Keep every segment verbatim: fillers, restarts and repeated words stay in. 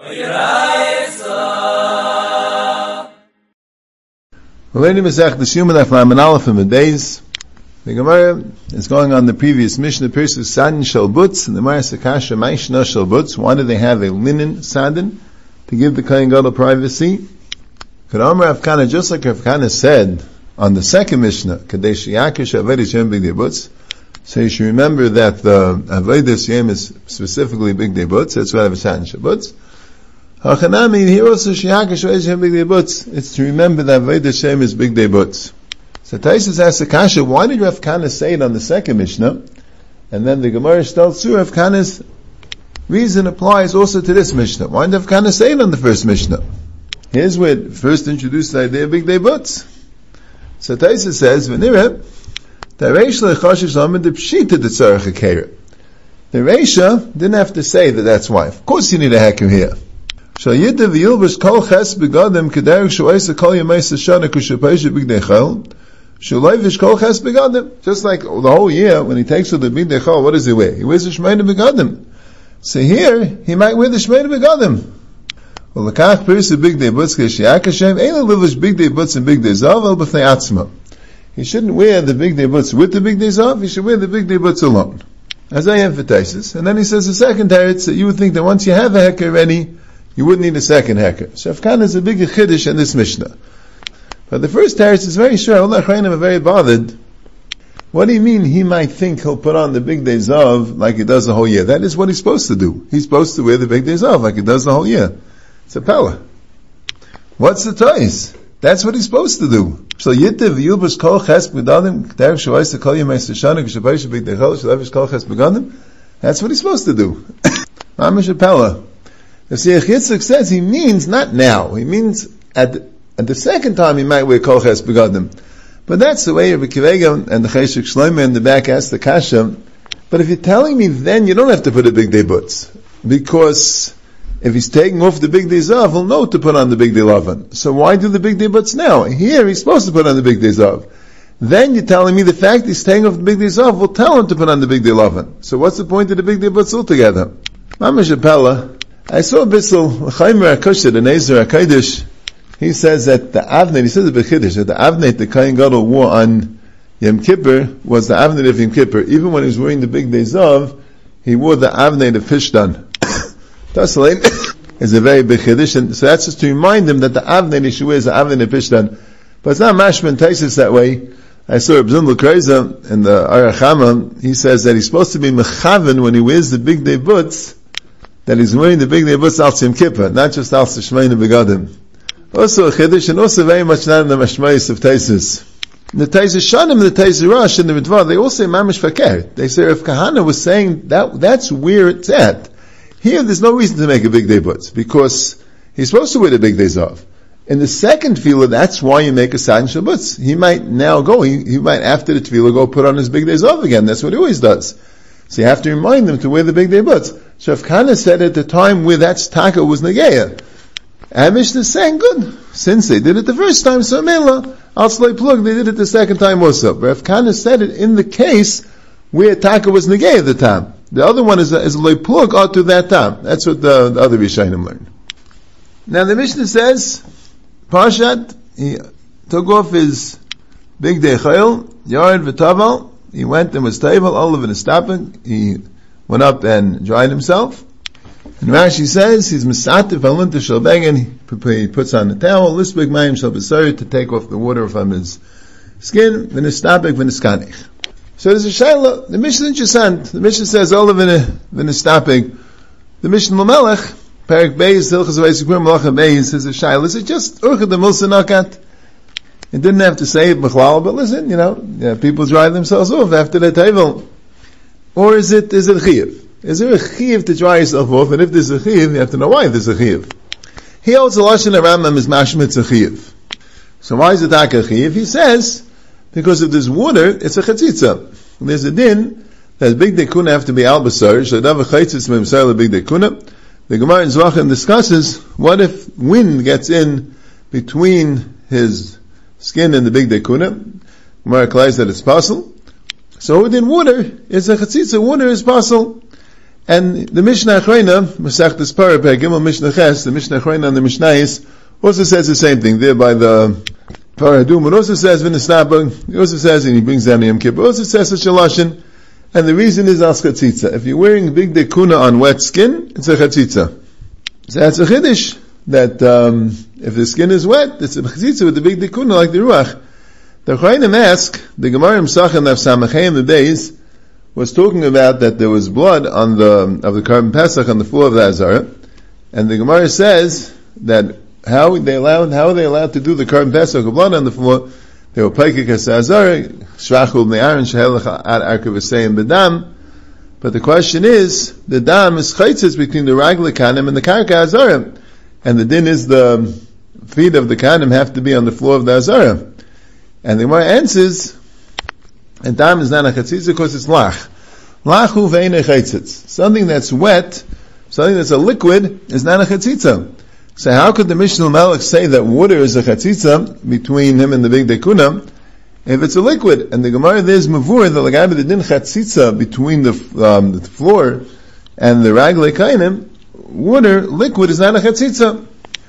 Already Masech the Shuman Aflam and Aleph in the days. The Gemara is going on the previous Mishnah. Pirsus Sadin Shel Butz and the Gemara Sakasha Maishna Shel Butz. Why do they have a linen sadin to give the Kohen Gadol privacy? Could Amar Avkana, just like Avkana said on the second Mishnah, Kadesh Yakish Avedis Yom Big Day Butz. So you should remember that the Avedis Yom is specifically Big Day Butz. That's why I have a sadin Shel Butz. Hachanami, here also Shiyakish Avedis Yom Big Day Butz. It's to remember that Avedis Yom is Big Day Butz. So Taisus asks the Kasha, why did Rav Kana say it on the second Mishnah? And then the Gemara tells you Rav Kana's reason applies also to this Mishnah. Why did Rav Kana say it on the first Mishnah? Here's where it first introduced the idea of Big Day Butz. So Taisus says, V'nireh, the Reisha lechashish lamed the pshita the tzarech hakera. The Reisha didn't have to say that that's why. Of course you need a heker here. Shal yidda v'yilbush kol ches begadim k'derek shu'aysa kol yamaysa shana kushapaysha Big Day Chol. Just like the whole year, when he takes with the Big Day Chol, what does he wear? He wears the Shmeina Begadim. So here, he might wear the Shmeina Begadim. Well, the Kach Pirs of Big Day Butz, Keshiak Hashem, Eila Livish Big Day Butz and Big Day Zav, El B'fnei Atzma. He shouldn't wear the Big Day Butz with the Big Day Zav, he should wear the Big Day Butz alone. As I emphasize. And then he says the second teretz, that you would think that once you have a heker ready, you wouldn't need a second heker. So Avkan is a bigger chiddush in this Mishnah. But the first teretz is very sure. Allah Chayim are very bothered. What do you mean he might think he'll put on the Big Day Zav like he does the whole year? That is what he's supposed to do. He's supposed to wear the Big Day Zav like he does the whole year. It's a pella. What's the toys? That's what he's supposed to do. So Yitiv Yilbush Kol Ches Begadim K'Derek Shu'ayis Kol Yemei Seshana K'Shapayish Big Day Chol Shalavish Kol Ches Begadim. That's what he's supposed to do. Mamish a pella. The Siach Yitzchak says he means not now. He means at the And the second time he might wear kol ches begadim. But that's the way Rabbi Kivega and the Cheshik Shlomo in the back asked the Kasha. But if you're telling me then you don't have to put a Big Day Butz. Because if he's taking off the Big Day Zav, he'll know to put on the Big Day Lavan. So why do the Big Day Butz now? Here he's supposed to put on the Big Day Zav. Then you're telling me the fact he's taking off the Big Day Zav will tell him to put on the Big Day Lavan. So what's the point of the Big Day Butz altogether? Mamash Apella, I saw a bissel, Chaimer HaKosher, the Nezer HaKadosh. He says that the Avnei, he says the Bechiddush, that the Avnei the Kohen Gadol wore on Yom Kippur was the Avnei of Yom Kippur. Even when he was wearing the Big Day Zav, he wore the Avnei of Fishdan. Tassalin is a very Bechiddush, and so that's just to remind him that the Avnei he should wear is the Avnei of Fishdan. But it's not Mashman Taisis that way. I saw Reb Zindel Kreza in the Arachama, he says that he's supposed to be Mechaven when he wears the Big Day Butz, that he's wearing the Big Day Butz al Yom Kippur, not just al Shmeina Begadim. Also a chiddush, and also very much not in the mashmayis of Taisus. The Taisus Shanim, the Taisus Rosh, and the Ritva, they all say mamish fakir. They say if Kahana was saying that, that's where it's at. Here, there's no reason to make a Big Day Butz, because he's supposed to wear the Big Day Zav. In the second tefillah, that's why you make a sadin shel butz. He might now go, he, he might after the tefillah go put on his Big Day Zav again. That's what he always does. So you have to remind them to wear the Big Day Butz. So if Kahana said at the time where that's taka was negeya, and Mishnah is saying, good, since they did it the first time, so Mela, Al Slay Plug, they did it the second time also. But if Kana said it in the case where Taka was negay at the time. The other one is a, is a Loy Plug out to that time. That's what the, the other Rishayim learned. Now the Mishnah says, Parshat, he took off his Big Day Chayil, Yared V'Taval, he went and was Taval, Olav and Estapik, he went up and dried himself. And Rashi says he's misatif alunta shalbegan. He puts on the towel, lisbig mayim shal b'sari to take off the water from his skin. V'nistabik v'niskanich. So there's a shayla. The Mishnah is interesting. The Mishnah says all of v'nistabik. The Mishnah Lamelech Perik Beis Hilchos Vayisikur Malacha Beis says a shayla. Is it just urcha the milsa nakat? It didn't have to say it b'chlal, but listen, you know, yeah, people dry themselves off after their table. Or is it is it chiyuv? Is there a chiyuv to dry yourself off? And if there's a chiyuv, you have to know why there's a chiyuv. He holds the Lashon Rambam is mashmitz a chiyuv. So why is it a chiyuv? He says, because if there's water, it's a chatzitza. There's a din that big dekuna have to be al basar, shadav chatzitz memsar le big dekuna. The Gemara in Zvachim discusses, what if wind gets in between his skin and the big dekuna? Gemara claims that it's possible. So within water, it's a chatzitza, water is possible. And the Mishnah Achrona, Masechtas Parah, Gimel Mishnah Ches, the Mishnah Achrona and the Mishnayos, also says the same thing there by the Paradum. It also says V'nisnaba. It also says, and he brings down the Yom Kippur. It also says such a lashon, and the reason is as chatzitza. If you're wearing big dekuna on wet skin, it's a chatzitza. So that's a chiddush that um, if the skin is wet, it's a chatzitza with the big dekuna like the ruach. The Chayim ask the Gemara Msachin of Samachay the days was talking about that there was blood on the of the Karban Pesach on the floor of the Azara, and the Gemara says that how they allowed how are they allowed to do the Karban Pesach with blood on the floor? They were paikik as Azara, shrachul ne'aron shehelach ad arkav v'seim bedam. But the question is, the dam is chaitzis between the ragla kanim and the karka Azara, and the din is the feet of the kanim have to be on the floor of the Azara. And the Gemara answers, and dam is not a chatzitza because it's lach. Lachu ve'ene chaitzitz. Something that's wet, something that's a liquid, is not a chatzitza. So how could the Mishnah Melech say that water is a chatzitza between him and the big dekuna if it's a liquid? And the Gemara there is mavur that like the din chatzitza between the, um, the floor and the raglei kainim, water, liquid is not a chatzitza.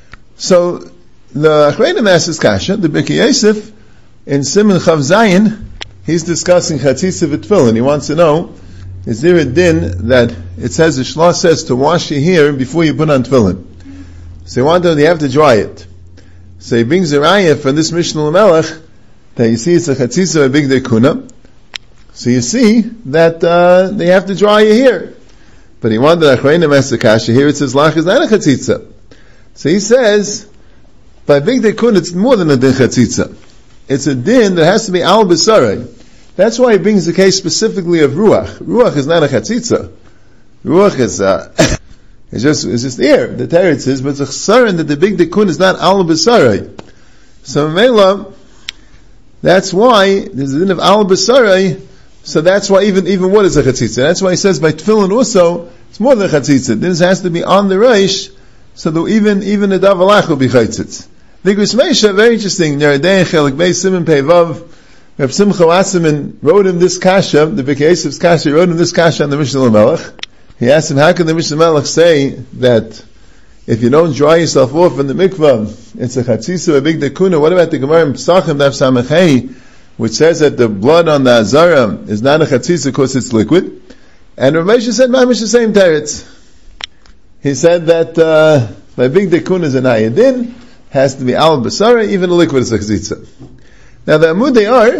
So the Achreinim asks kasha, the Birkei Yosef, in Siman Chav Zayin, he's discussing chatzitza v'tfilin. He wants to know, is there a din that it says, the Shlah says to wash your hair before you put on tefillin? So he wants to know, you have to dry it. So he brings a raya from this Mishnah Melech, that you see it's a chatzitza, a big dekuna. So you see that uh, they have to dry your hair. But he wanted Achreinim ask the kasha, here it says, lach is not a chatzitza. So he says, by big dekuna, it's more than a din chatzitza. It's a din that has to be al b'sarai. That's why he brings the case specifically of ruach. Ruach is not a chatzitza. Ruach is uh, it's just it's just air. The teretz is, but it's a chsaron that the big dekun is not al b'sarai. So Mela, that's why there's a din of al b'sarai. So that's why even even what is a chatzitza? That's why he says by tefillin also it's more than a chatzitza. This has to be on the reish, so that even even a davalach will be chatzitz. The Gris Meisha, very interesting. Neradei Chelik Beis Simon Peivav. Reb Simcha Wasserman wrote him this kasha. The Birkei Yosef's kasha wrote him this kasha on the Mishnah Melech. He asked him, how can the Mishnah Melech say that if you don't dry yourself off in the mikvah, it's a chatzisa, a big dekuna? What about the Gemara Pesachim Daf Samachay, which says that the blood on the azara is not a chatzisa because it's liquid? And Reb Meisha said, "Mamish the same teretz." He said that uh, by big dekuna is an ayadin. Has to be al basara, even a liquid is a chatzitza. Now the Amud they are,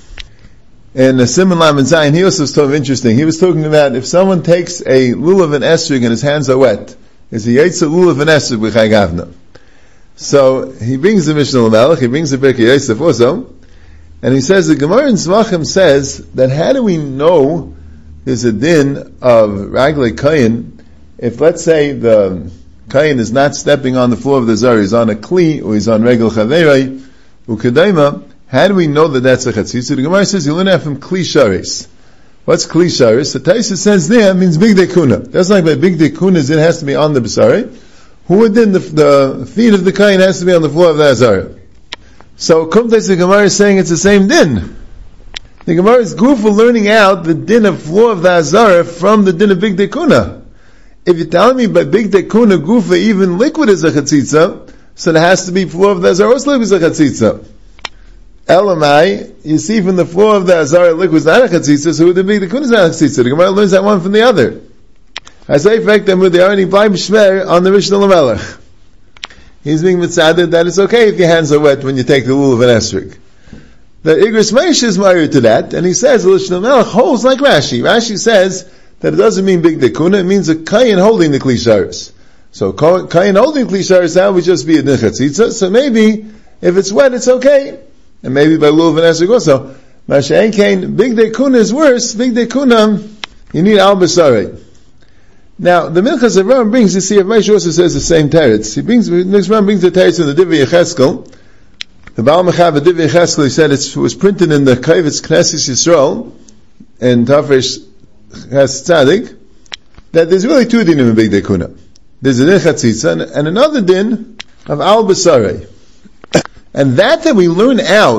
in a Simon Lam and Zayin, he also was so interesting. He was talking about if someone takes a lulav and esrog and his hands are wet, is he yaitz a lulav and esrog b'chai gavna? So he brings the Mishnah L'melech, he brings the Birkei Yosef also, and he says the Gemara in Zvachim says that how do we know there's a din of raglei kayin if let's say the Kayin is not stepping on the floor of the Zara, he's on a Kli, or he's on Regel Chaverai, Ukedaima, how do we know that that's a Chatzitza? The Gemara says, you learn that from Kli Sharis. What's Kli Sharis? The Taisa says there, means Big Dekuna. That's like by Big Dekuna, it has to be on the Basari. Who would then, the, the feet of the Kayin has to be on the floor of the Azara. So, Kumtais the Gemara is saying it's the same din. The Gemara is good for learning out the din of floor of the Azara from the din of Big Dekuna. If you're telling me by big dekuna gufa even liquid is a chatzitza, so it has to be floor of the azara also is a chatzitza. Elamai, you see from the floor of the azara liquid is not a chatzitza, so the big dekuna is not a chatzitza. The Gemara learns that one from the other. I say, in fact, that they already buy mishmer on the Mishnah L'melech. He's being mitzaded that it's okay if your hands are wet when you take the lulav and esrog. The Igros Meish is married to that, and he says the Mishnah L'melech holds like Rashi. Rashi says that it doesn't mean big dekuna, it means a kayin holding the kli sharis. So kayin holding kli sharis, that would just be a din chatzitza. So maybe if it's wet, it's okay, and maybe by lulav and esrog also. Masha'en kain, big dekuna is worse. Big dekuna, you need al basari. Now the Minchas Avram brings, you see, Rav also says the same teretz. He brings, Avram brings the teretz in the Divrei Yecheskel. The Baal Mechav Divrei Yecheskel, he said it was printed in the Kaivetz Knesset Yisrael in Tafresh has tzaddik, that there's really two dinim in big dekuna. There's a din chatzitza and, and another din of al basarei. And that that we learn out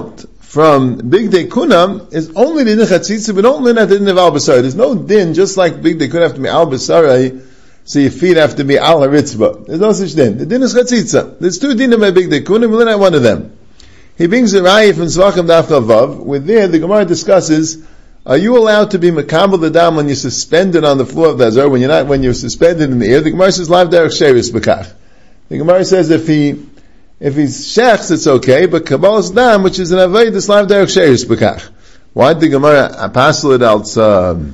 from Big Day Kuna is only the din chatzitza, but don't learn at the din of al basar. There's no din, just like Big Day Kuna have to be al basar, so your feet have to be al haritzba. There's no such din. The din is chatzitza. There's two dinim by Big Day Kuna, we'll learn at one of them. He brings a raya from Zvachim Daf Vav, where there the Gemara discusses, are you allowed to be makabel the dam when you're suspended on the floor of the azar, when you're not, when you're suspended in the air? The Gemara says, lav derech sheris b'kach. The Gemara says if he, if he's shechs, it's okay, but kabbalas dam, which is an avoid, is lav derech sheris b'kach. Why did the Gemara apostle it out, um,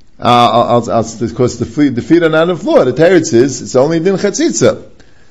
because the feet, the feet are not on the floor? The teretz is, it's only din chatzitza.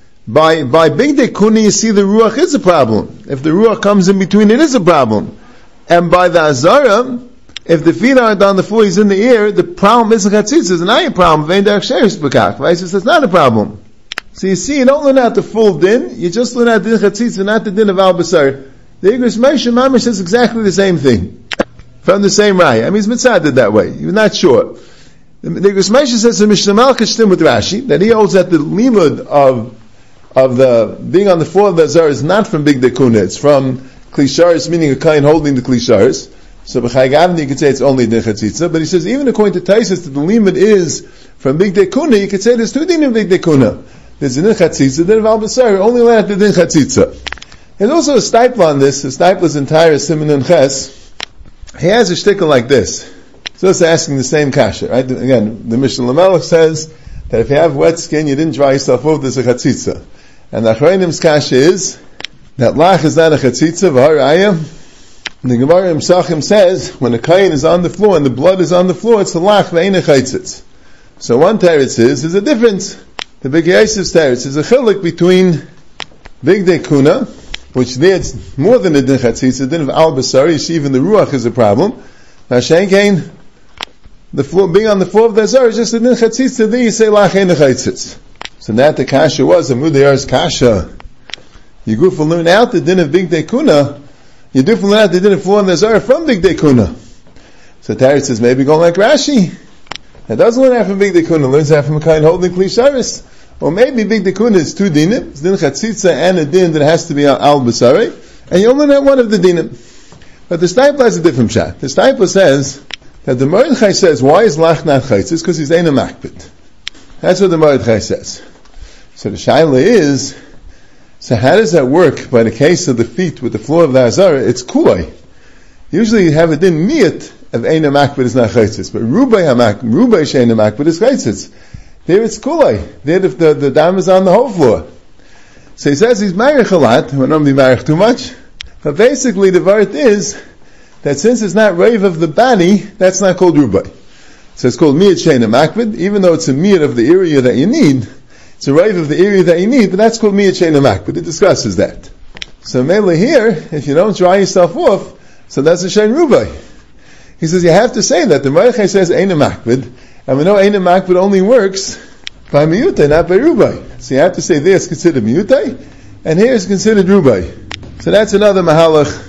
By, by Big Day Kuna, you see the ruach is a problem. If the ruach comes in between, it is a problem. And by the azara, if the feet aren't on the floor, he's in the air, the problem isn't chatzitza, it's not a problem. Vein derech sheris b'kach. Right? So that's not a problem. So you see, you don't learn out the full din, you just learn out the din chatzitza, not the din of al basar. The Igros Moshe Mamish says exactly the same thing. From the same raya. I mean, he's mitzaded that way. You're not sure. The Igros Moshe says to Mishnah Malka Shtim with Rashi, that he holds that the limud of, of the, being on the floor of the azar is not from Big Day Kuna, it's from klisharis, meaning a kain holding the klisharis. So b'chai gavni you could say it's only din chatzitza, but he says even according to Taisus that the limud is from Big Day Kuna, you could say there's two din in Big Day Kuna. There's a din chatzitza, din of al basar, only learn the din chatzitza. There's also a stipler on this, the stipler's entire Siman and Ches. He has a shtickle like this. So it's asking the same kasha, right? Again, the Mishnah Lamelech says that if you have wet skin, you didn't dry yourself off, there's a chatzitza. And the Achreinim's kasha is that lach is not a chatzitza, v'harayah. The Gemara in Pesachim says, when a kain is on the floor and the blood is on the floor, it's a lach ve'ein a chaitzitz. So one teretz is, there's a difference. The Big Yosef's teretz is a chilik between Big Day Kuna, which there it's more than a din chatzitza, a din of al basar, you see even the ruach is a problem. Now Shenkein, the floor, being on the floor of the azar is just a din chatzitza, there you say lach ve'ein a chaitzitz. So that the kasha was, a mudayar's kasha. You go for learn out the din of Big Day Kuna, you do from that they didn't fall in the Zara from Big Day Kuna. So Tarit says maybe going like Rashi. That doesn't learn that from Big Day Kuna, learns that from a kind holding klisharis. Or maybe Big Day Kuna is two dinim, it's din chatzitza and a din that has to be al basari, and you only learn one of the dinim. But the Stipler has a different shot. The Stipler says that the Mordechai says, why is lach not chaitzis? Because he's ein a makbid. That's what the Mordechai says. So the shaila is, so how does that work by the case of the feet with the floor of the azara? It's kulay. Usually you have a din miyat of ein hamakbid is not chaitzitz, but rubay hamak, rubay shein hamakbid is chaitzitz. There it's kulay. There the, the, the dam is on the whole floor. So he says he's marich a lot, we don't be marich too much, but basically the vart is that since it's not rave of the bani, that's not called rubay. So it's called miyat shein hamakbid, even though it's a miyat of the area that you need. It's a rave of the area that you need, but that's called miyat shein hamak, but it discusses that. So mainly here, if you don't dry yourself off, so that's a shein rubai. He says you have to say that. The Mordechai says ein hamakbid, and we know ein hamakbid only works by miyutay, not by rubai. So you have to say there is considered miyutay, and here is considered rubai. So that's another mahalach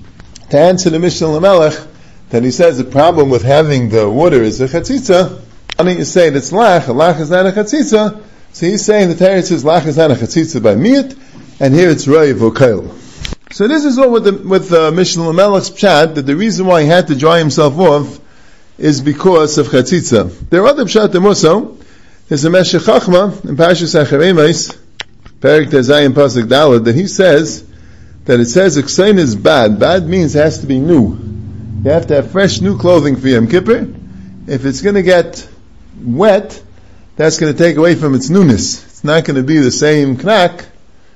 to answer the Mishnah Lamelech, that he says the problem with having the water is a chatzitza. Why don't you say that's lach, a lach is not a chatzitza? So he's saying the Torah says lach is not a chatzitza by miyut, and here it's roi v'okail. So this is all with the, with uh, Mishnah Lamelech's pshat, that the reason why he had to dry himself off is because of chatzitza. There are other pshatim also. There's a Meshech Chachma in Parshas Acharemes, Perik Tezayim Pasuk Daled, that he says that it says Iksein is bad. Bad means it has to be new. You have to have fresh new clothing for Yom Kippur. If it's going to get wet, that's going to take away from its newness. It's not going to be the same knack.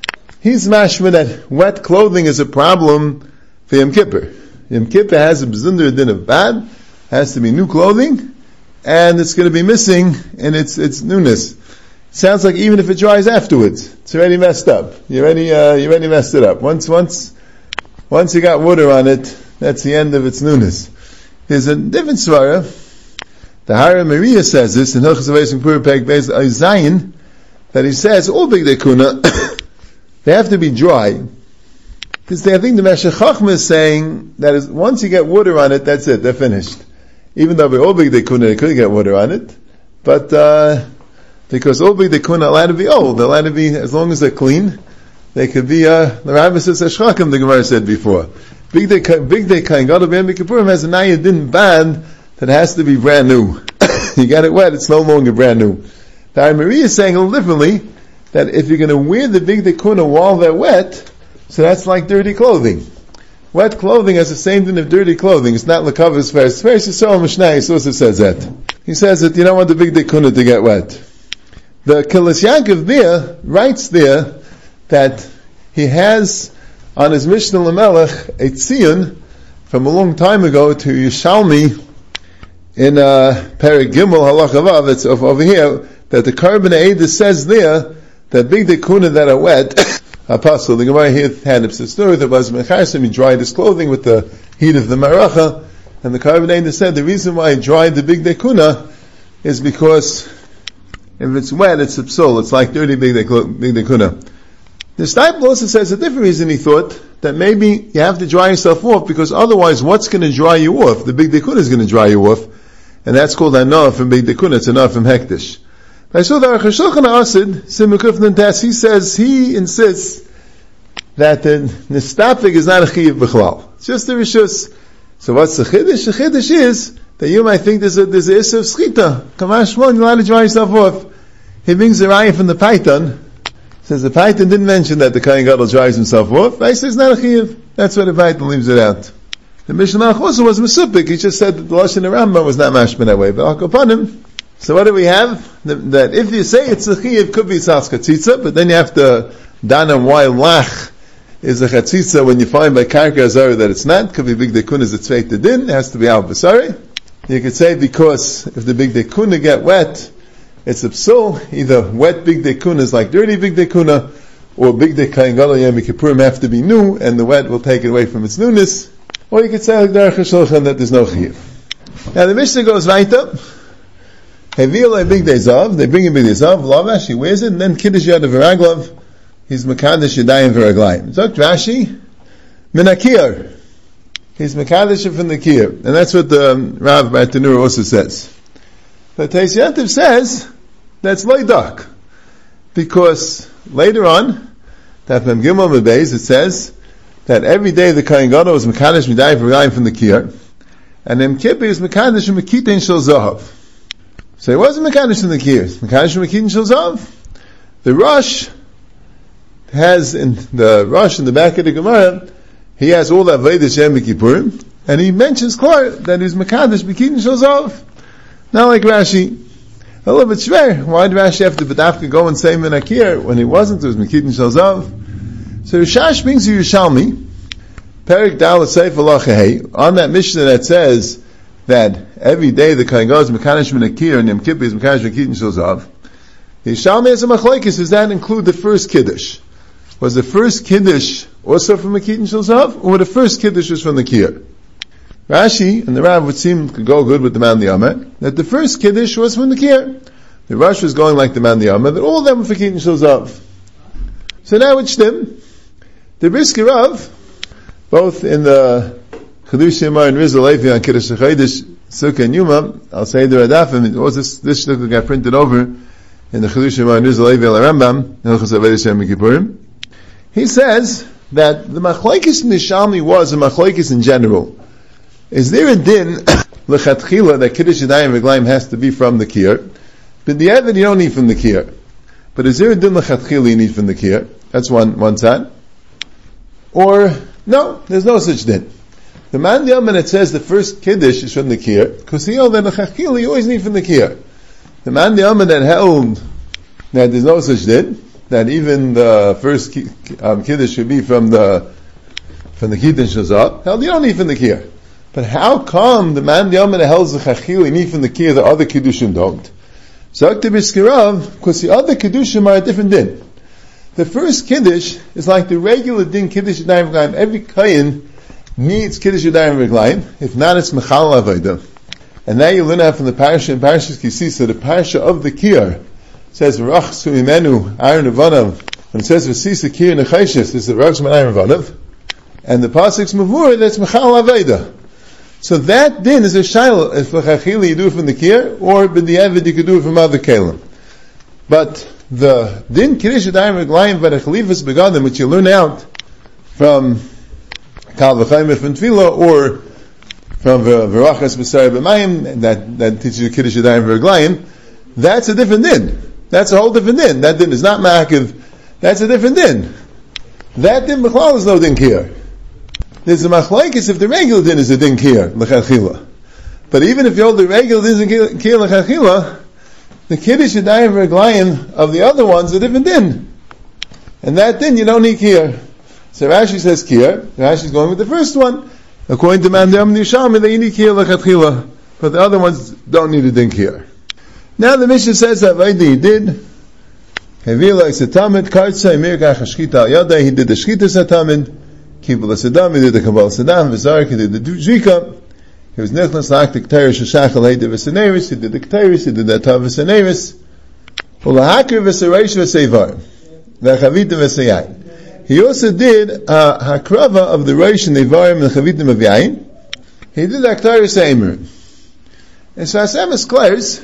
He's mashma that wet clothing is a problem for Yom Kippur. Yom Kippur has a b'zunder din of bad, has to be new clothing, and it's going to be missing in its its newness. It sounds like even if it dries afterwards, it's already messed up. You already uh, you already messed it up. Once once once you got water on it, that's the end of its newness. There's a different svara. The Hara Maria says this in Hilchos Avos Pur Peg Beis Zayin, that he says all Big Day Kuna they have to be dry, because they, I think the Meshech Chachma is saying that is, once you get water on it, that's it, they're finished. Even though by all Big Day Kuna they couldn't get water on it, but uh, because all Big Day Kuna are allowed to be old, they're allowed to be, as long as they're clean, they could be uh, the Rabbi says Ashrakim, the Gemara said before. Big Day, Big Day Kain Gadol B'Yom Kippurim has a Naya Din band that has to be brand new. You got it wet, it's no longer brand new. The Ari Maria is saying a little differently, that if you're going to wear the Big Day Kuna while they're wet, so that's like dirty clothing. Wet clothing has the same thing of dirty clothing. It's not l'kavos first. First Yisrael Mishnah also says that. He says that you don't want the Big Day Kuna to get wet. The Kilas Yaakov there writes there that he has on his Mishnah Lamelech a tziyun from a long time ago to Yishalmi in uh, Perek Gimel Halacha Vav. It's over here that the Karban Eidah says there that Big Day Kuna that are wet. Apostle, the Gemara here had a story that was Mechasim, he dried his clothing with the heat of the Maracha, and the Karban Eidah said the reason why he dried the Big Day Kuna is because if it's wet, it's a psul, it's like dirty Big Day, Big Day Kuna. The Steipler also says a different reason. He thought that maybe you have to dry yourself off, because otherwise what's going to dry you off? The Big Day Kuna is going to dry you off, and that's called Anah from Big Day Kuna, it's Anah from Hektish. I saw the Aruch HaShulchan Asid, Simukuf Nantas, he says, he insists that the Nistafik is not a Chiyiv B'chlal. It's just a Rishus. So what's the Chiddush? The Chiddush is that you might think there's a, there's a Issa of Schita. Kamash Shmon, you're allowed to dry yourself off. He brings the Raya from the Python. Says the Python didn't mention that the Kohen Gadol dries himself off. I say it's not a Chiyiv. That's why the Python leaves it out. The Mishnah Malach also was Mesupik. He just said that the Lashon of Rambam was not mashman that way. But I'll go upon him. So what do we have? That if you say it's a Chiyiv, could be Tzas Chatzitza, but then you have to dan on why Lach is a Chatzitza when you find by Karka Azara that it's not. Could be Big Day Kuna is a Tzveit Din. It has to be Al Basari. You could say because if the Big Day Kuna get wet, it's a psul. Either wet Big Day Kuna is like dirty Big Day Kuna, or Big Day Kohen Gadol Yom Kippurim have to be new, and the wet will take it away from its newness. Or you could say like the Aruch HaShulchan that there's no Chiyiv. Now the Mishnah goes right up. Heviel Big Day Zav, they bring him Big Day Zav, Lavash, he wears it, and then Kiddush Yad V'Raglav, he's Mekadesh Yadayim V'Raglayim. Zok Rashi, Menakir, he's Mekadesh from the Kir, and that's what the um, Rav Bartanura also says. But Tais Yantiv says, that's Leidak, because later on, that Mem Gimel Mebeis, it says, that every day the Kohen Gadol was Mekadesh Yadayim V'Raglayim from the Kir, and Yom Kippur is Mekadesh Mekitein Shel Zahav. So it wasn't Mekadesh in the Kiyos. Mekadesh in Mekitein Shel Zahav. The Rosh has in the Rosh in the back of the Gemara, he has all that Vedish Yom Kippurim, and he mentions clear that he's Mekadesh Mekitein Shel Zahav. Not like Rashi. A little bit schwer. Why did Rashi have to B'dafka go and say Menakir when he wasn't? It was Mekitein Shel Zahav. So Rishash brings you Yerushalmi, Perek Dalet Seif Halacha on that Mishnah that says that every day the Kohen Gadol is Mekadesh Menakir and Yom Kippur is Mekadesh Mekitein Shel Zahav. The Yerushalmi has a machlokes. Does that include the first Kiddush? Was the first Kiddush also from Mekitein Shel Zahav, or the first Kiddush was from the Kir? Rashi and the Rav would seem to go good with the Man Yameh, that the first Kiddush was from the Kir. The Rosh was going like the Man Yameh, that all of them were Mekitein Shel Zahav. So now it's them. The Brisker Rav, both in the Chedush Yemar and Rizal Levi on Kiddush HaChodesh, Sukkah and Yuma, I'll say the Radafim, also this, this shluka got printed over in the Chedush Yemar and Rizal Levi al Rambam, Hilchos Avodas Yom Kippurim. He says that the machlokes in the Yerushalmi was a machlokes in general. Is there a din, l'chatchila, that Kiddush Yadayim V'Raglayim has to be from the Kir? But the Evid you don't need from the Kir. But is there a din l'chatchila you need from the Kir? That's one, one side. Or, no, there's no such din. The Man Yaman, it says the first Kiddush is from the Kir, because he held that l'chachila you always need from the Kir. The Man Yaman that held that there's no such din, that even the first um, Kiddush should be from the from the Kiddush Shel Zahav, held you don't need from the Kir. But how come the Man Yaman that holds the chachila you need from the Kir, the other Kiddushim don't? So Akta B'Skirav, because the other Kiddushim are a different din. The first Kiddush is like the regular din Kiddush Yadayim V'Raglayim. Every Kohen needs Kiddush Yadayim V'Raglayim. If not, it's Mechal Avodah. And now you learn out from the parasha in Parashas Kisisa, the parasha of the Kir says V'rach Su'imenu Aaron Avanav. When it says V'sisa Kir Nechayshis, it's the V'rach Su'imenu Aaron Avanav. And the pasuk's Mavur, that's Mechal Avodah. So that din is a shayla. If l'chachila you do it from the Kir, or b'diavad you could do it from other kelim. But the din Kiddush Yadayim V'Raglayim V'Rechalivas Begadim, which you learn out from Kal v'chayim from Tefillah, or from V'rachas B'sarei B'mayim, that, that teaches you Kiddush Yadayim V'raglayim, that's a different din. That's a whole different din. That din is not ma'akiv. That's a different din. That din b'chlal is no din kiyar. There's a machlokes if the regular din is a din kiyar, l'chachila. But even if you hold the regular din is a kiyar l'chachila, the Kiddush Yadayim V'raglayim of the other ones is a different din. And that din you don't need kiyar. So Rashi says kiyar. Rashi is going with the first one. According to Mandam Nishami, they need kiyar l'chatchila, but the other ones don't need a din kiyar. Now the Mishnah says that Vaidi did. He realized the Tamid, Kartsa, Emir Gach Hashkita Al Yadai, he did the Shkita Satamid, Kibbul Sadam, he did the Kabbalah Sadam, Vizark, he did the Zrika, he was Nichlas Lach, the Ketarish, Shachal, he did Visaneris, he did the Ketarish, he did the Tav Visaneris, Ulahakir Visaresh Visavar, Vachavita Visayayin. He also did a Hakrava of the Reish and the Ivarim and Chavitim of Yayin. He did the Ketarish Eimer. And so Hashem is clears,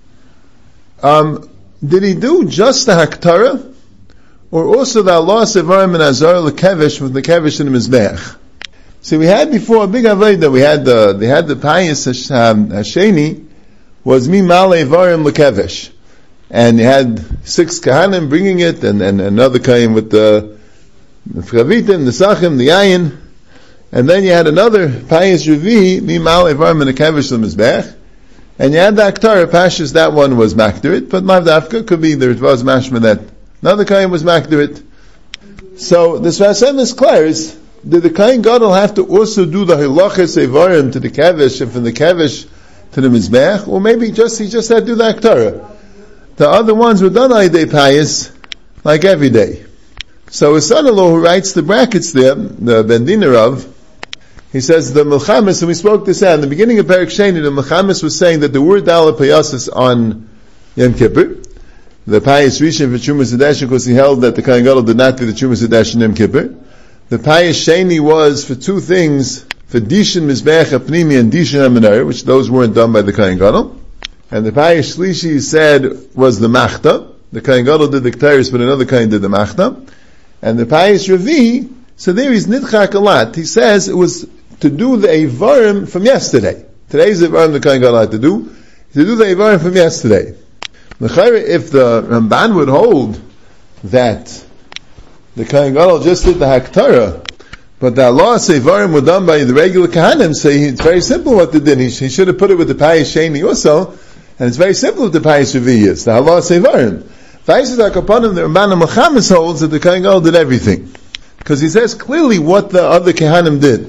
um, did he do just the Haktara, or also the Allah Sevarim and Azar Lekevish with the Kevish and the Mizbech? See, we had before a big Aveda, we had the, they had the Payas um, Hasheni, was Mi Male Varim Lekevish. And you had six Kahanim bringing it, and, and another Kahanim with the, the Chavitim, the Sachim, the Yayin, and then you had another Payas Revi, Mi Male Varim and the Kevish and the Mizbech. And you had the Aktara, Pashas, that one was Makdarit, but Mavdafka could be there, it was Mashma that another Kain was Makdarit. So, this Vasem is clear, is, did the Kain Gadol have to also do the Hilachas Evarim to the Kavish, and from the Kavish to the Mizbech, or maybe just, he just had to do the Aktara. The other ones were done on day Payas, like every day. So his son-in-law who writes the brackets there, the Bendina Rav, he says the Melchamis, and we spoke this out in the beginning of Perek Sheni, the Melchamis was saying that the word Dala Payasis on Yom Kippur, the Payas Rishon for Trumas Hadesh, because he held that the Kohen Gadol did not do the Trumas Hadesh in Yom Kippur. The Payas Sheni was for two things, for Dishin Mizbech HaPnimi and Dishin HaMenorah, which those weren't done by the Kohen Gadol. And the Payas Shlishi said was the Machta. The Kohen Gadol did the K'tairis, but another Kohen did the Machta. And the Payas Revi, so there he's nidchak a lot. He says it was to do the Eivarim from yesterday. Today's Eivarim the Kohen Gadol had to do, to do the Eivarim from yesterday. If the Ramban would hold that the Kohen Gadol just did the Haktara, but the Allah Eivarim were done by the regular Kahanim, so it's very simple what they did. He, he should have put it with the Payas Sheni also, and it's very simple what the Payas Revi is, the Allah Eivarim. Vaisadak upon him, the Ramban Mechamis holds that the Kohen Gadol did everything. Because he says clearly what the other Kehanim did.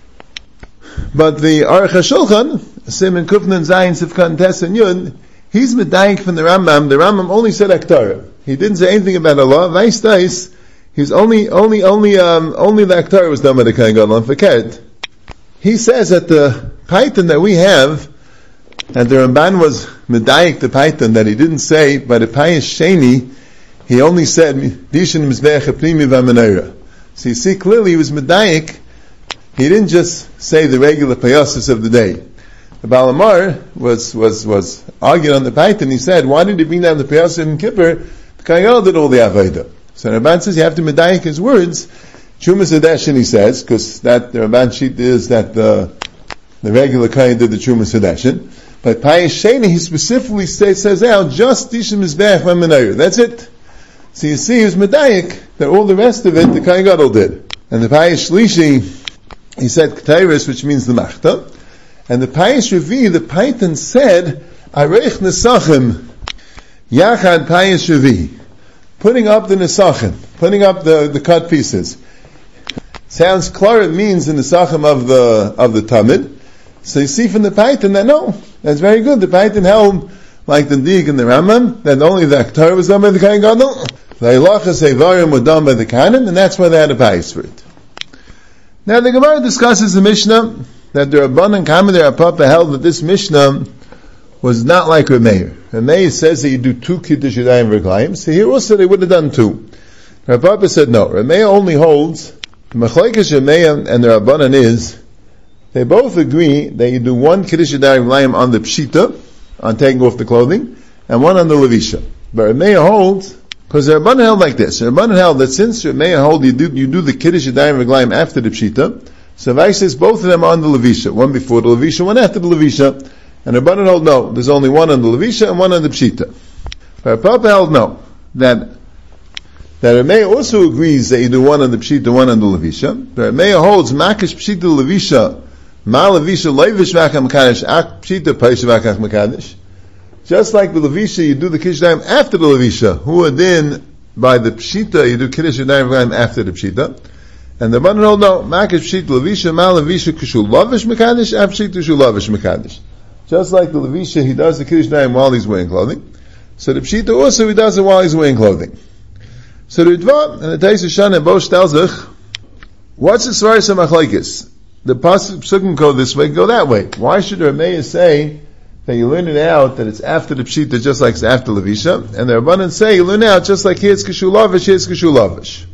But the Aruch HaShulchan, Simon Kufnan Zayin Sifkan Tes and Yud, he's medayik from the Rambam. The Rambam only said Aktara. He didn't say anything about Allah. Vais Tais, he's only, only, only, um, only the Aktara was done by the Kohen Gadol and Fakert. He says that the Python that we have, and the Ramban was medayik the Python that he didn't say by the Payas Sheni, he only said Dishin Mizbech HaPnimi VaMenorah. So you see clearly he was medayik. He didn't just say the regular payasis of the day. The Baal Amar was, was, was arguing on the Python. He said, why did he bring down the payasis in Kippur? The Kohen Gadol did all the Aveda. So the Ramban says you have to medayik his words. Trumas Hadeshin, he says, because that, the Ramban sheet is that the, the regular Kohen did the Trumas Hadeshin. But Payas Sheni, he specifically says, says out, just Dishim Mizbech VaMenorah. That's it. So you see, he was medayik, that all the rest of it, the Kohen Gadol did. And the Payas Shlishi, he said Ketairis, which means the Machta. And the Payas Revi, the Python said, Areich Nesachim, Yachad Payas Revi. Putting up the Nesachim, putting up the, the cut pieces. Sounds clear, it means the Nesachim of the, of the Tamid. So you see from the Python that no, that's very good. The Python held, like the Dig and the Rambam, that only the Akhtar was done by the Kohen Gadol. The Hilachas Eivarim were done by the Kahanim, and that's why they had a Payas for it. Now the Gemara discusses the Mishnah that the Rabban and Kamei Papa held that this Mishnah was not like Rameir. Rameir says that you do two Kiddush Yadayim V'Raglayim. So here also they would have done two. Rav Papa said no. Rameir only holds the Machlekes Rameir and the Rabbanan is they both agree that you do one Kiddush Yadayim V'Raglayim on the Pshita, on taking off the clothing, and one on the Levisha. But Rameir holds, because the Rabbanan held like this. The Rabbanan held that since Rameir held you do, you do the Kiddush Yadayim V'Raglayim after the Pshita, So Vai says both of them are on the Levisha. One before the Levisha, one after the Levisha. And Rabbanan hold no. There's only one on the Levisha and one on the Pshita. But Papa held no. That that Rameh also agrees that you do one on the Pshita, one on the Levisha. But Rameh holds Makish Pshita Levisha, Ma Levisha Leivish Vakam Mekadesh, Ak Pshita Paish Vakam Mekadesh. Just like the Levisha, you do the Kiddush Yadayim after the Levisha. Who are then by the Pshita, you do Kiddush Yadayim after the Pshita. And the Rabbanan hold no. Makish Pshita Levisha, Ma Levisha Kishu Lavish Mekadesh, Ak Pshita Kishu Lavish Mekadesh. Just like the Levisha, he does the Kiddush Yadayim while he's wearing clothing. So the Pshita also, he does it while he's wearing clothing. So the Ritva, and the Tais Shana Bosh tells us, what's the Svaris HaMachlekes? The Pasuk Psukim go this way, go that way. Why should Rameya say that you learn it out that it's after the Pshita just like it's after Levisha? And the Rabbanan say you learn it out just like here it's Kishu Lavish, here it's Kishu Lavish.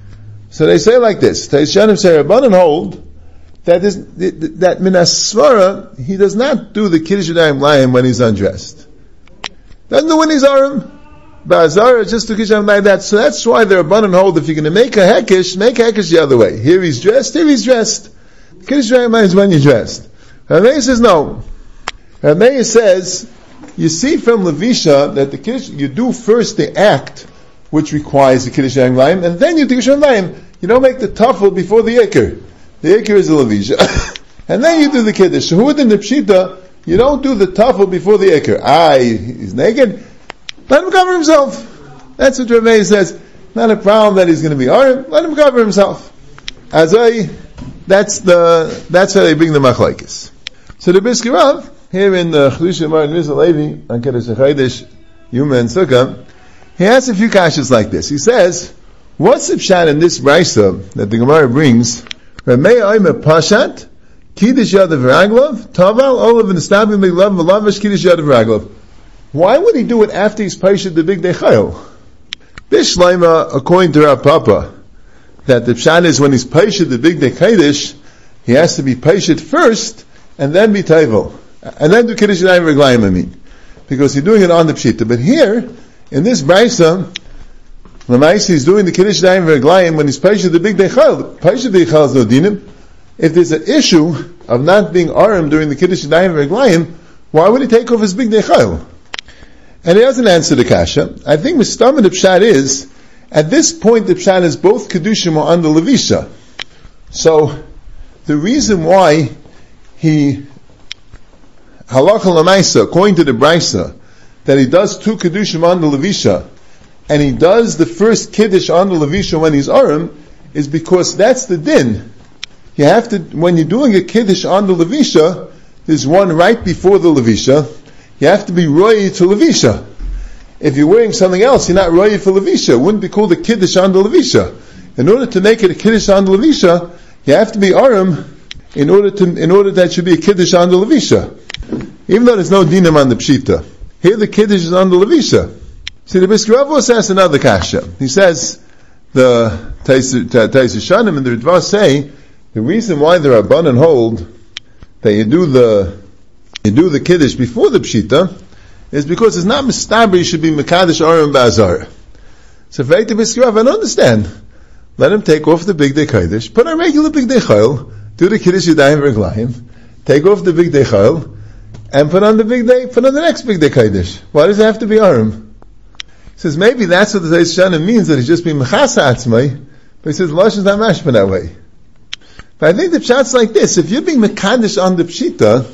So they say like this, Tais Shanim say Rabbanan hold that is, that Minas Svara, he does not do the Kiddush Yadayim Layim when he's undressed. Doesn't do when he's Arim. Ba'azara, just to Kiddush Yadayim like that. So that's why the Rabbanan hold, if you're going to make a Hekesh, make a Hekesh the other way. Here he's dressed, here he's dressed. Kiddush Yadayim Layim is when you're dressed. Rameya says no. Rameya says, you see from Levisha that the Kiddush, you do first the act, which requires the Kiddush Yadayim Layim, and then you do Kiddush Yadayim Layim. You don't make the Tafel before the Iker. The Iker is the Levisha. And then you do the Kiddush. So who within the Pshita, you don't do the Tafel before the Iker. Ah, he's naked. Let him cover himself. That's what Rameya says. Not a problem that he's going to be Arim. Let him cover himself. As I, that's the, that's how they bring the Machlekes. So the Brisker Rav, here in the Chedush Martin Rizal Levi, on Kiddush HaChodesh, Yuma and Sukkah, he has a few kashas like this. He says, what's the pshat in this brisa that the Gemara brings? Rameya oimer pashat, kiddush yadav v'raglov, taval olav v'nestabim b'glav v'lavish kiddush yadav v'raglov. Why would he do it after he's paished the big dechayil? This shleima, according to Rav Papa, that the pshat is when he's paished the big dechaydish, he has to be paished first, and then be taival. And then do kiddush yadayim v'raglayim, I mean. Because he's doing it on the pshita. But here, in this brisa, Lamaisi is doing the Kiddush Yadayim v'Raglayim when he's paished the big dechayil. Paished the dechayil is no dinim. If there's an issue of not being arim during the Kiddush Yadayim v'Raglayim, why would he take off his big dechayil? And he doesn't answer the kasha. I think Mistam the pshat is, at this point the pshat is both Kedushim are on the Levisha. So, the reason why he, halacha lamaisa, according to the brisa, that he does two Kedushim on the Levisha, and he does the first Kiddush on the Levisha when he's Arim, is because that's the din. You have to, when you're doing a Kiddush on the Levisha, there's one right before the Levisha, you have to be Roy to Levisha. If you're wearing something else, you're not Roy for Levisha. It wouldn't be called a Kiddush on the Levisha. In order to make it a Kiddush on the Levisha, you have to be Arim, in order to, in order that should be a Kiddush on the Levisha. Even though there's no dinam on the Pshita. Here the Kiddush is on the Levisha. See, the Brisker Rav says another kasha. He says, the Tais Shanim and the Ritva say, the reason why the Rabbanan hold that you do the, you do the Kiddush before the Pshita, is because it's not Mistabri, you should be Mekadesh Arim Ba'azara. So, for the Brisker Rav, I don't understand. Let him take off the big day Kiddush, put on regular big day Chayil, do the Kiddush Yadayim V'Raglayim, take off the big day Chayil, and put on the big day, put on the next big day Kiddush. Why does it have to be Arim? He says maybe that's what the Tais Shanim means, that he's just being Mechasa Atzmai, but he says Lashon's not mashma that way. But I think the pshat's like this: if you're being Mekadesh on the Pshita,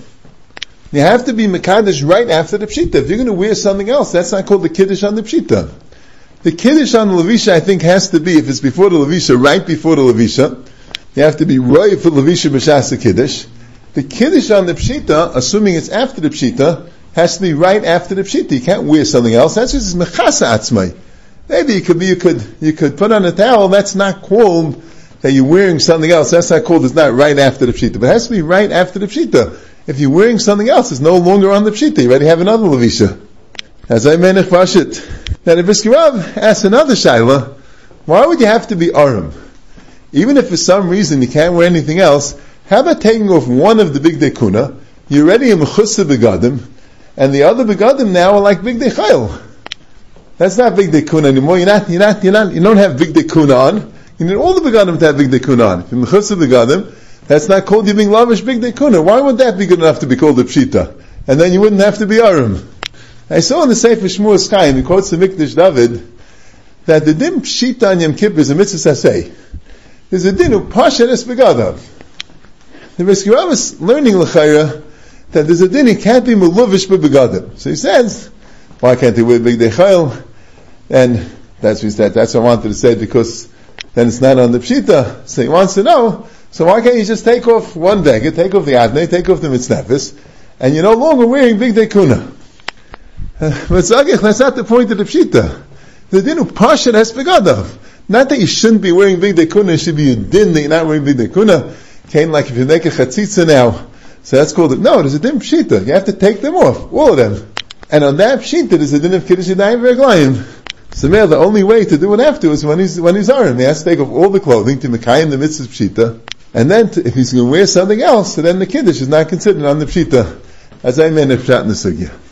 you have to be Mekadesh right after the Pshita. If you're going to wear something else, that's not called the Kiddush on the Pshita. The Kiddush on the Levisha, I think, has to be, if it's before the Levisha, right before the Levisha, you have to be Roy for Levisha B'Shas Kiddush. The Kiddush on the Pshita, assuming it's after the Pshita, has to be right after the Pshita. You can't wear something else. That's just Mechasa Atzmai. Maybe you could be, you could, you could put on a towel, that's not called that you're wearing something else. That's not called, it's not right after the Pshita. But it has to be right after the Pshita. If you're wearing something else, it's no longer on the Pshita. You already have another Levisha. As I menach Pashit. Now the Brisker Rav asks another Shaila, why would you have to be Arim? Even if for some reason you can't wear anything else, how about taking off one of the big dekuna? You're already a mechusa begadim, and the other begadim now are like big dechayil. That's not big dekuna anymore. You're not, you're not, you're not, you don't have big dekuna on. You need all the begadim to have big dekuna on. If you're mechusa begadim, That's not called you being lavish bigdei kuna. Why would that be good enough to be called a pshita? And then you wouldn't have to be arum. I saw in the Sefer Shmuel Chaim, he quotes the Mikdash David, that the din pshita on Yom Kippur is a mitzvah saseh. There's a din of pashat es begadav. The Brisker Rav is learning l'chayra that there's a din he can't be meluvish b'begadav. So he says, why can't he wear bigdei chayil? And that's what he said. That's what I wanted to say, because then it's not on the pshita. So he wants to know, so why can't you just take off one beggar, take off the adnei, take off the mitznefis, and you're no longer wearing bigdei kuna? Uh, but Zagich, that's not the point of the pshita. The din of pashat es begadav. Not that you shouldn't be wearing bigdei kuna, it should be a din that you're not wearing bigdei kuna. Came like if you make a chatzitza now, so that's called it. No, there's a din pshita. You have to take them off, all of them. And on that pshita, there's a din of kiddush yadayim v'reglayim. So the only way to do it after is when he's when he's arim. He has to take off all the clothing to mekayim the mitzvah pshita, and then to, if he's going to wear something else, so then the kiddush is not considered on the pshita. As I meant, if shot in the sugya.